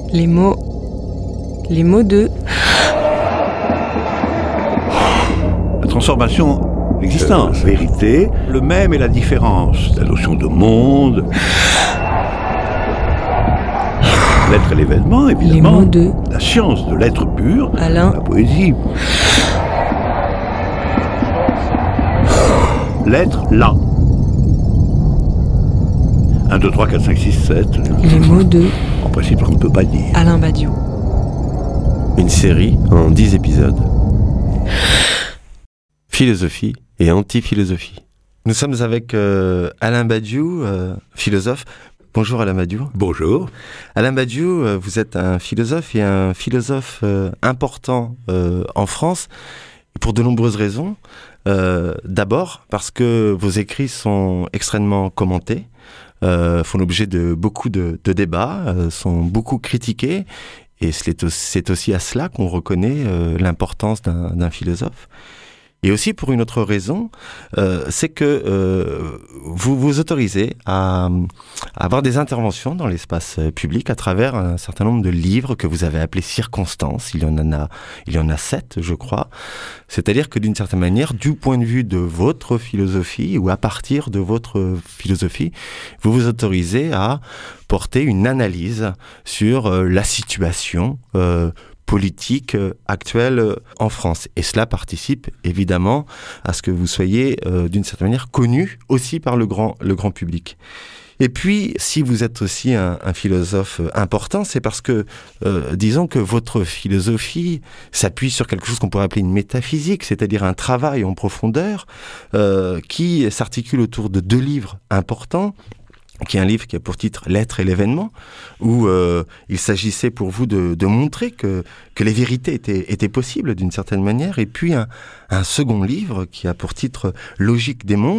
Les mots de... La transformation, l'existence, vérité, le même et la différence, la notion de monde, l'être et l'événement, évidemment, Les mots de... la science de l'être pur, Alain. la poésie. L'être là. 1, 2, 3, 4, 5, 6, 7. Les mots de... En principe, on ne peut pas dire. Alain Badiou. Une série en 10 épisodes. Philosophie et anti-philosophie. Nous sommes avec Alain Badiou, philosophe. Bonjour Alain Badiou. Bonjour. Alain Badiou, vous êtes un philosophe et un philosophe important en France pour de nombreuses raisons. D'abord parce que vos écrits sont extrêmement commentés, font l'objet de beaucoup de débats, sont beaucoup critiqués, et c'est aussi à cela qu'on reconnaît l'importance d'un philosophe. Et aussi pour une autre raison, c'est que vous vous autorisez à avoir des interventions dans l'espace public à travers un certain nombre de livres que vous avez appelés circonstances. Il y en a 7, je crois. C'est-à-dire que d'une certaine manière, du point de vue de votre philosophie ou à partir de votre philosophie, vous vous autorisez à porter une analyse sur la situation politique actuelle en France. Et cela participe évidemment à ce que vous soyez d'une certaine manière connu aussi par le grand public. Et puis, si vous êtes aussi un philosophe important, c'est parce que, disons que votre philosophie s'appuie sur quelque chose qu'on pourrait appeler une métaphysique, c'est-à-dire un travail en profondeur qui s'articule autour de 2 livres importants, qui est un livre qui a pour titre « L'être et l'événement », où il s'agissait pour vous de montrer que les vérités étaient possibles d'une certaine manière, et puis un second livre qui a pour titre « Logique des mondes »,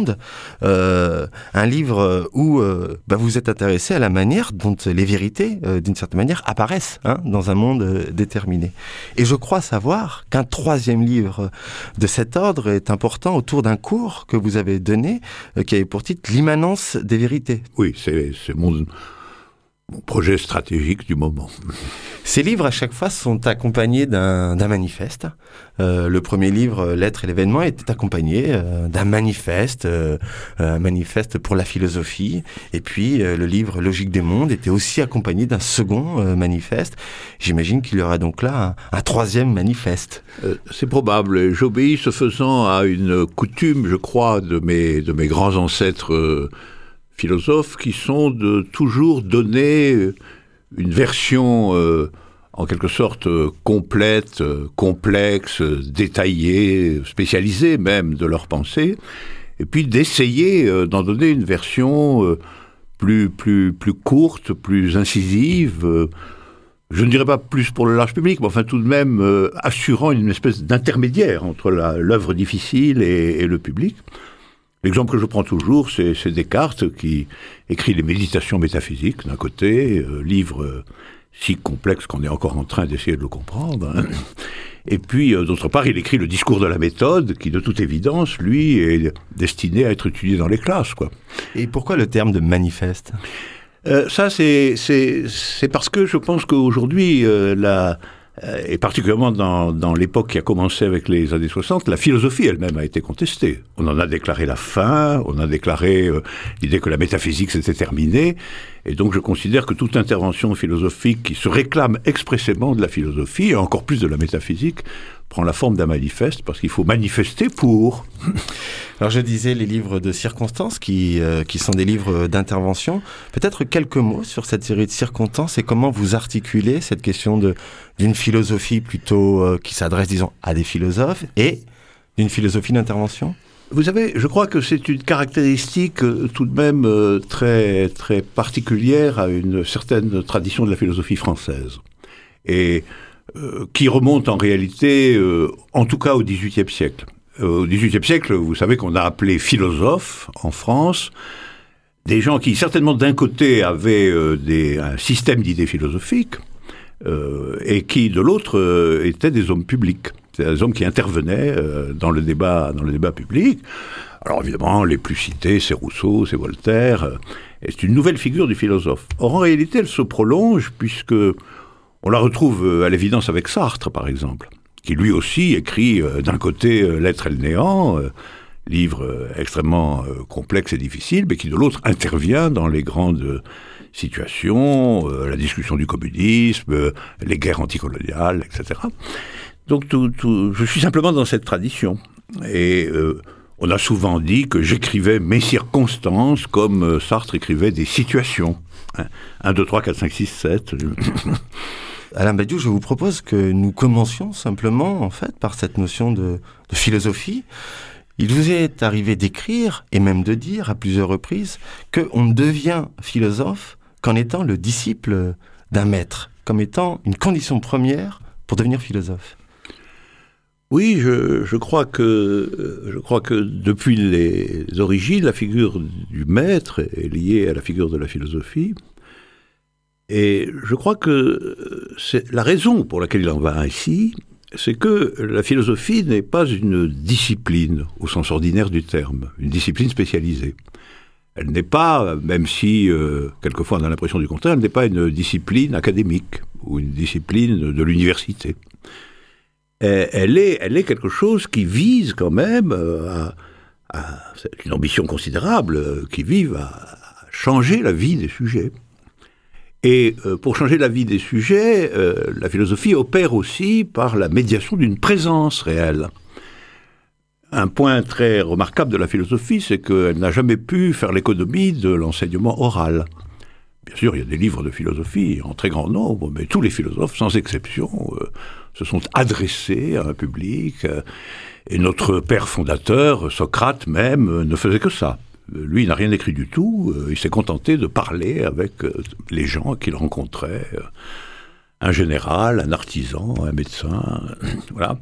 un livre où vous êtes intéressé à la manière dont les vérités, d'une certaine manière, apparaissent dans un monde déterminé. Et je crois savoir qu'un 3e livre de cet ordre est important autour d'un cours que vous avez donné, qui avait pour titre « L'immanence des vérités ». Oui, c'est mon projet stratégique du moment. Ces livres, à chaque fois, sont accompagnés d'un manifeste. Le premier livre, L'être et l'événement, était accompagné d'un manifeste, un manifeste pour la philosophie. Et puis, le livre Logique des mondes était aussi accompagné d'un second manifeste. J'imagine qu'il y aura donc là un 3e manifeste. C'est probable. J'obéis ce faisant à une coutume, je crois, de mes grands ancêtres philosophes, qui sont de toujours donner une version en quelque sorte complète, complexe, détaillée, spécialisée même de leur pensée, et puis d'essayer d'en donner une version plus courte, plus incisive, je ne dirais pas plus pour le large public, mais enfin tout de même assurant une espèce d'intermédiaire entre l'œuvre difficile et le public. L'exemple que je prends toujours, c'est Descartes qui écrit les Méditations métaphysiques d'un côté, livre si complexe qu'on est encore en train d'essayer de le comprendre. Et puis, d'autre part, il écrit le Discours de la méthode, qui de toute évidence, lui, est destiné à être étudié dans les classes, quoi. Et pourquoi le terme de manifeste ? Ça, c'est parce que je pense qu'aujourd'hui, et particulièrement dans l'époque qui a commencé avec les années 60, la philosophie elle-même a été contestée. On en a déclaré la fin, on a déclaré l'idée que la métaphysique s'était terminée, et donc je considère que toute intervention philosophique qui se réclame expressément de la philosophie, et encore plus de la métaphysique, prend la forme d'un manifeste, parce qu'il faut manifester pour... Alors je disais les livres de circonstances qui sont des livres d'intervention. Peut-être quelques mots sur cette série de circonstances et comment vous articulez cette question d'une philosophie plutôt qui s'adresse, disons, à des philosophes et d'une philosophie d'intervention ? Vous savez, je crois que c'est une caractéristique tout de même très, très particulière à une certaine tradition de la philosophie française. Et qui remonte en réalité, en tout cas au XVIIIe siècle. Au XVIIIe siècle, vous savez qu'on a appelé philosophes en France des gens qui certainement d'un côté avaient un système d'idées philosophiques et qui de l'autre étaient des hommes publics. C'est des hommes qui intervenaient dans le débat public. Alors évidemment, les plus cités, c'est Rousseau, c'est Voltaire, et c'est une nouvelle figure du philosophe. Or, en réalité, elle se prolonge puisque On la retrouve à l'évidence avec Sartre, par exemple, qui lui aussi écrit d'un côté L'être et le néant, livre extrêmement complexe et difficile, mais qui de l'autre intervient dans les grandes situations, la discussion du communisme, les guerres anticoloniales, etc. Donc je suis simplement dans cette tradition. Et on a souvent dit que j'écrivais mes circonstances comme Sartre écrivait des situations. 1, 2, 3, 4, 5, 6, 7... Alain Badiou, je vous propose que nous commencions simplement, en fait, par cette notion de philosophie. Il vous est arrivé d'écrire, et même de dire à plusieurs reprises, qu'on ne devient philosophe qu'en étant le disciple d'un maître, comme étant une condition première pour devenir philosophe. Oui, je crois que depuis les origines, la figure du maître est liée à la figure de la philosophie. Et je crois que c'est la raison pour laquelle il en va ainsi, c'est que la philosophie n'est pas une discipline au sens ordinaire du terme, une discipline spécialisée. Elle n'est pas, même si quelquefois on a l'impression du contraire, elle n'est pas une discipline académique ou une discipline de l'université. Elle est quelque chose qui vise quand même c'est une ambition considérable, qui vise à changer la vie des sujets. Et pour changer la vie des sujets, la philosophie opère aussi par la médiation d'une présence réelle. Un point très remarquable de la philosophie, c'est qu'elle n'a jamais pu faire l'économie de l'enseignement oral. Bien sûr, il y a des livres de philosophie en très grand nombre, mais tous les philosophes, sans exception, se sont adressés à un public. Et notre père fondateur, Socrate même, ne faisait que ça. Lui, il n'a rien écrit du tout, il s'est contenté de parler avec les gens qu'il rencontrait, un général, un artisan, un médecin, voilà.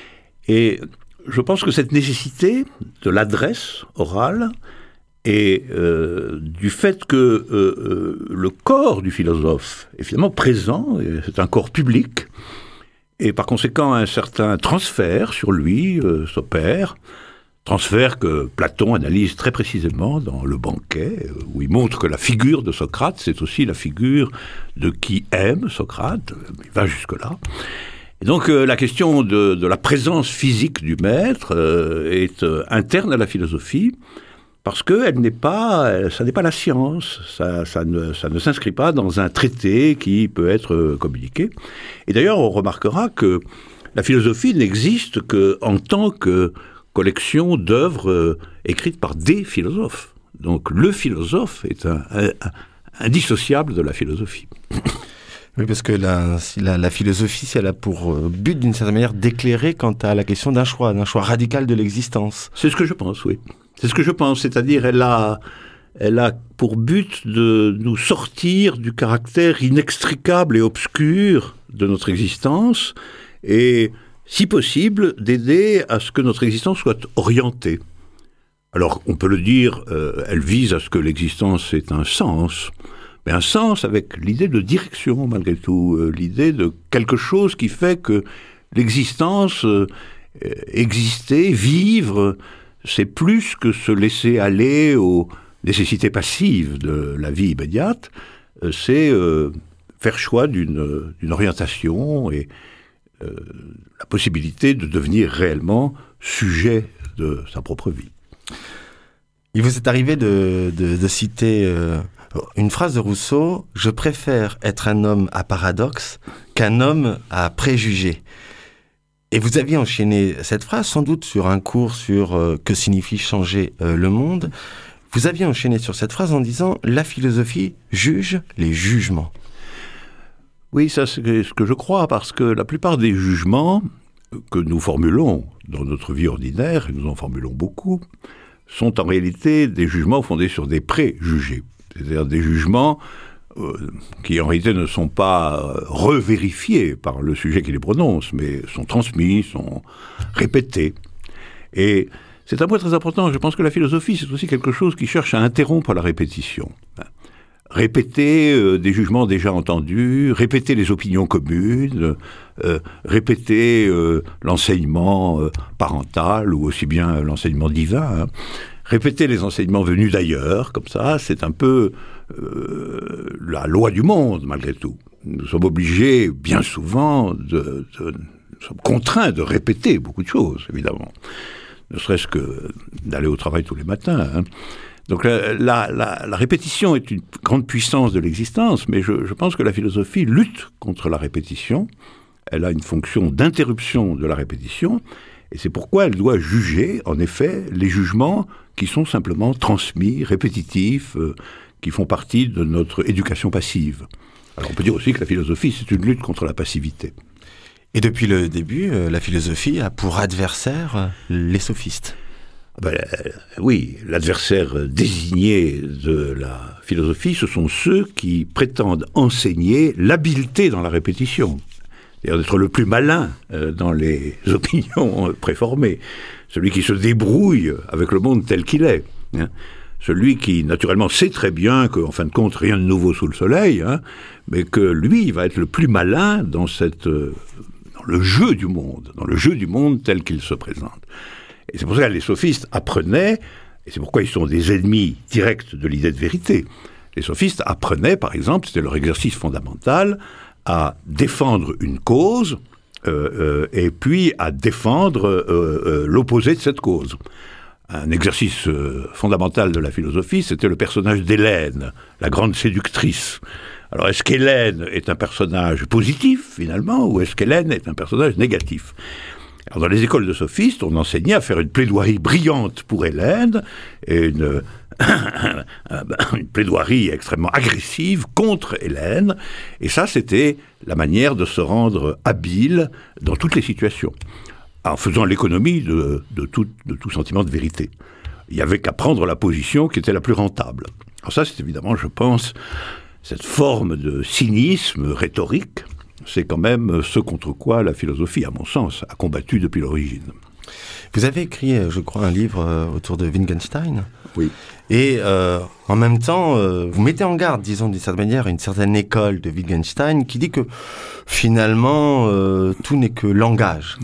Et je pense que cette nécessité de l'adresse orale et du fait que le corps du philosophe est finalement présent, c'est un corps public, et par conséquent un certain transfert sur lui s'opère, transfert que Platon analyse très précisément dans Le Banquet, où il montre que la figure de Socrate, c'est aussi la figure de qui aime Socrate, il va jusque-là. Et donc la question de la présence physique du maître est interne à la philosophie, parce que ça n'est pas la science, ça ne s'inscrit pas dans un traité qui peut être communiqué. Et d'ailleurs, on remarquera que la philosophie n'existe qu'en tant que collection d'œuvres écrites par des philosophes. Donc le philosophe est indissociable de la philosophie. Oui, parce que la philosophie, si elle a pour but, d'une certaine manière, d'éclairer quant à la question d'un choix radical de l'existence. C'est ce que je pense, oui. C'est ce que je pense, c'est-à-dire elle a pour but de nous sortir du caractère inextricable et obscur de notre existence et, si possible, d'aider à ce que notre existence soit orientée. Alors, on peut le dire, elle vise à ce que l'existence ait un sens, mais un sens avec l'idée de direction, malgré tout, l'idée de quelque chose qui fait que l'existence, exister, vivre, c'est plus que se laisser aller aux nécessités passives de la vie immédiate, c'est faire choix d'une orientation et la possibilité de devenir réellement sujet de sa propre vie. Il vous est arrivé de citer une phrase de Rousseau: « Je préfère être un homme à paradoxe qu'un homme à préjugés ». Et vous aviez enchaîné cette phrase, sans doute sur un cours sur que signifie changer le monde. Vous aviez enchaîné sur cette phrase en disant « La philosophie juge les jugements ». Oui, ça c'est ce que je crois, parce que la plupart des jugements que nous formulons dans notre vie ordinaire, et nous en formulons beaucoup, sont en réalité des jugements fondés sur des préjugés. C'est-à-dire des jugements qui en réalité ne sont pas revérifiés par le sujet qui les prononce, mais sont transmis, sont répétés. Et c'est un point très important. Je pense que la philosophie, c'est aussi quelque chose qui cherche à interrompre la répétition. Répéter des jugements déjà entendus, répéter les opinions communes, répéter l'enseignement parental ou aussi bien l'enseignement divin, répéter les enseignements venus d'ailleurs, comme ça, c'est un peu la loi du monde, malgré tout. nous sommes obligés, bien souvent, nous sommes contraints de répéter beaucoup de choses, évidemment. Ne serait-ce que d'aller au travail tous les matins. Hein. Donc la répétition est une grande puissance de l'existence, mais je pense que la philosophie lutte contre la répétition. Elle a une fonction d'interruption de la répétition, et c'est pourquoi elle doit juger, en effet, les jugements qui sont simplement transmis, répétitifs, qui font partie de notre éducation passive. Alors on peut dire aussi que la philosophie, c'est une lutte contre la passivité. Et depuis le début, la philosophie a pour adversaire les sophistes. Oui, l'adversaire désigné de la philosophie, ce sont ceux qui prétendent enseigner l'habileté dans la répétition. C'est-à-dire d'être le plus malin dans les opinions préformées. Celui qui se débrouille avec le monde tel qu'il est. Hein. Celui qui, naturellement, sait très bien qu'en fin de compte, rien de nouveau sous le soleil, hein, mais que lui va être le plus malin dans le jeu du monde tel qu'il se présente. Et c'est pour ça que les sophistes apprenaient, et c'est pourquoi ils sont des ennemis directs de l'idée de vérité. Les sophistes apprenaient, par exemple, c'était leur exercice fondamental, à défendre une cause, et puis à défendre l'opposé de cette cause. Un exercice fondamental de la philosophie, c'était le personnage d'Hélène, la grande séductrice. Alors, est-ce qu'Hélène est un personnage positif, finalement, ou est-ce qu'Hélène est un personnage négatif ? Alors, dans les écoles de sophistes, on enseignait à faire une plaidoirie brillante pour Hélène, et une plaidoirie extrêmement agressive contre Hélène, et ça, c'était la manière de se rendre habile dans toutes les situations, en faisant l'économie de tout sentiment de vérité. Il n'y avait qu'à prendre la position qui était la plus rentable. Alors ça, c'est évidemment, je pense, cette forme de cynisme rhétorique, c'est quand même ce contre quoi la philosophie, à mon sens, a combattu depuis l'origine. Vous avez écrit, je crois, un livre autour de Wittgenstein. Oui. Et en même temps, vous mettez en garde, disons d'une certaine manière, une certaine école de Wittgenstein qui dit que finalement, tout n'est que langage.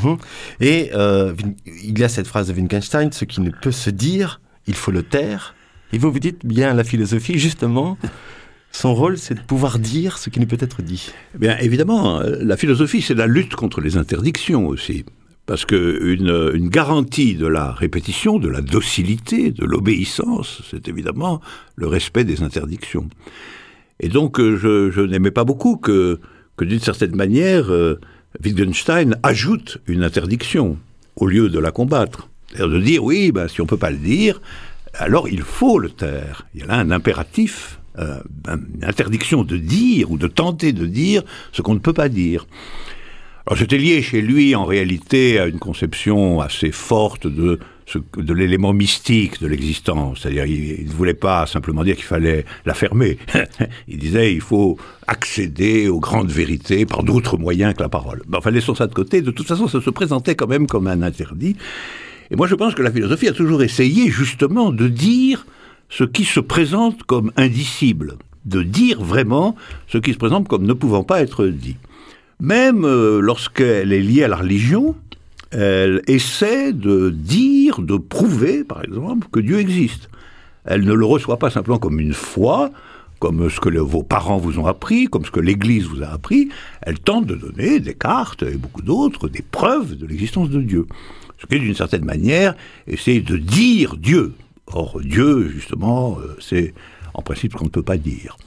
Et il y a cette phrase de Wittgenstein, ce qui ne peut se dire, il faut le taire. Et vous dites bien, la philosophie, justement, son rôle, c'est de pouvoir dire ce qui ne peut être dit. Bien, évidemment, la philosophie, c'est la lutte contre les interdictions aussi. Parce qu'une garantie de la répétition, de la docilité, de l'obéissance, c'est évidemment le respect des interdictions. Et donc, je n'aimais pas beaucoup que d'une certaine manière, Wittgenstein ajoute une interdiction au lieu de la combattre. C'est-à-dire de dire, oui, si on ne peut pas le dire, alors il faut le taire. Il y a là un impératif, une interdiction de dire ou de tenter de dire ce qu'on ne peut pas dire. Alors c'était lié chez lui en réalité à une conception assez forte de l'élément mystique de l'existence. C'est-à-dire il ne voulait pas simplement dire qu'il fallait la fermer. Il disait il faut accéder aux grandes vérités par d'autres moyens que la parole. Enfin laissons ça de côté. De toute façon ça se présentait quand même comme un interdit. Et moi je pense que la philosophie a toujours essayé justement de dire ce qui se présente comme indicible. De dire vraiment ce qui se présente comme ne pouvant pas être dit. Même lorsqu'elle est liée à la religion, elle essaie de dire, de prouver, par exemple, que Dieu existe. Elle ne le reçoit pas simplement comme une foi, comme ce que vos parents vous ont appris, comme ce que l'Église vous a appris. Elle tente de donner Descartes et beaucoup d'autres des preuves de l'existence de Dieu. Ce qui, d'une certaine manière, essaie de dire Dieu. Or, Dieu, justement, c'est en principe ce qu'on ne peut pas dire.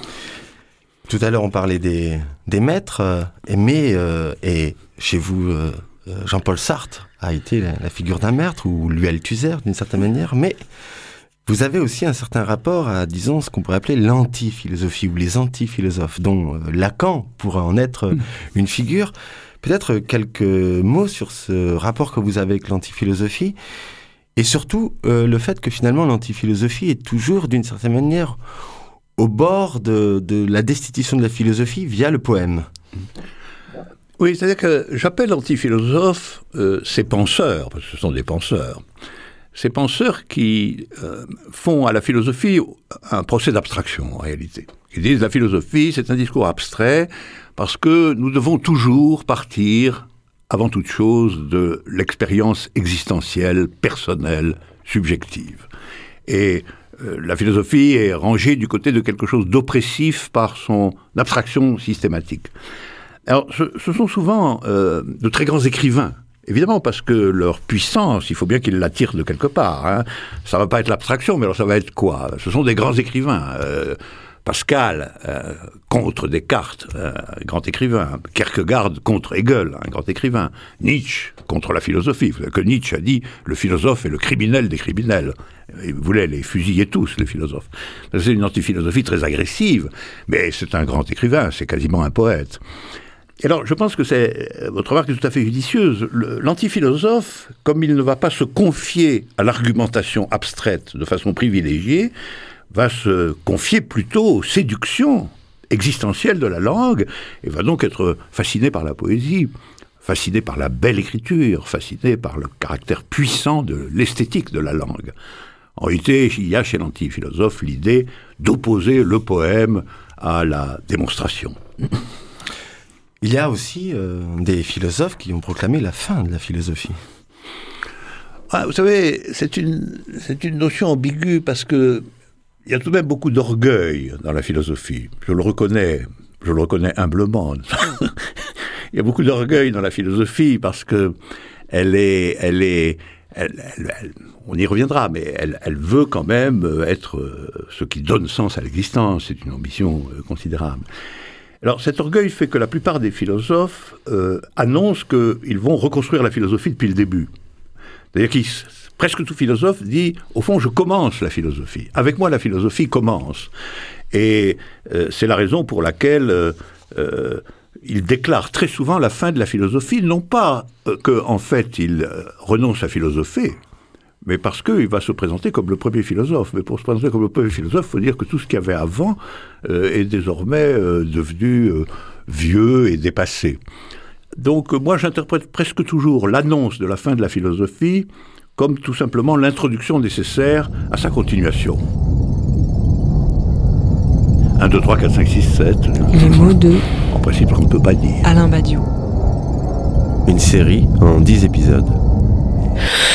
Tout à l'heure, on parlait des maîtres, et chez vous, Jean-Paul Sartre a été la figure d'un maître, ou l'Althusser d'une certaine manière, mais vous avez aussi un certain rapport à, disons, ce qu'on pourrait appeler l'anti-philosophie, ou les anti-philosophes, dont Lacan pourrait en être une figure. Peut-être quelques mots sur ce rapport que vous avez avec l'anti-philosophie, et surtout le fait que finalement l'anti-philosophie est toujours, d'une certaine manière, au bord de la destitution de la philosophie via le poème. Oui, c'est-à-dire que j'appelle anti-philosophes ces penseurs, parce que ce sont des penseurs. Ces penseurs qui font à la philosophie un procès d'abstraction, en réalité. Ils disent la philosophie, c'est un discours abstrait, parce que nous devons toujours partir, avant toute chose, de l'expérience existentielle, personnelle, subjective. Et la philosophie est rangée du côté de quelque chose d'oppressif par son abstraction systématique. Alors, ce sont souvent de très grands écrivains. Évidemment, parce que leur puissance, il faut bien qu'ils la tirent de quelque part. Hein. Ça ne va pas être l'abstraction, mais alors ça va être quoi? Ce sont des grands écrivains. Pascal contre Descartes, un grand écrivain. Kierkegaard contre Hegel, un grand écrivain. Nietzsche contre la philosophie. Vous savez que Nietzsche a dit « le philosophe est le criminel des criminels ». Il voulait les fusiller tous, les philosophes. C'est une antiphilosophie très agressive, mais c'est un grand écrivain, c'est quasiment un poète. Et alors, je pense que votre remarque est tout à fait judicieuse. L'antiphilosophe, comme il ne va pas se confier à l'argumentation abstraite de façon privilégiée, va se confier plutôt aux séductions existentielles de la langue, et va donc être fasciné par la poésie, fasciné par la belle écriture, fasciné par le caractère puissant de l'esthétique de la langue. En réalité, il y a chez l'antiphilosophe l'idée d'opposer le poème à la démonstration. Il y a aussi des philosophes qui ont proclamé la fin de la philosophie. Ah, vous savez, c'est une notion ambiguë parce que il y a tout de même beaucoup d'orgueil dans la philosophie. Je le reconnais humblement. Il y a beaucoup d'orgueil dans la philosophie parce que elle, on y reviendra, mais elle veut quand même être ce qui donne sens à l'existence. C'est une ambition considérable. Alors cet orgueil fait que la plupart des philosophes annoncent qu'ils vont reconstruire la philosophie depuis le début. C'est-à-dire presque tout philosophe dit, au fond, je commence la philosophie. Avec moi, la philosophie commence. Et c'est la raison pour laquelle il déclare très souvent la fin de la philosophie, non pas qu'en fait, il renonce à philosopher, mais parce qu'il va se présenter comme le premier philosophe. Mais pour se présenter comme le premier philosophe, il faut dire que tout ce qu'il y avait avant est désormais devenu vieux et dépassé. Donc moi, j'interprète presque toujours l'annonce de la fin de la philosophie comme tout simplement l'introduction nécessaire à sa continuation. 1, 2, 3, 4, 5, 6, 7... Les mots de... En principe, on ne peut pas dire. Alain Badiou. Une série en 10 épisodes.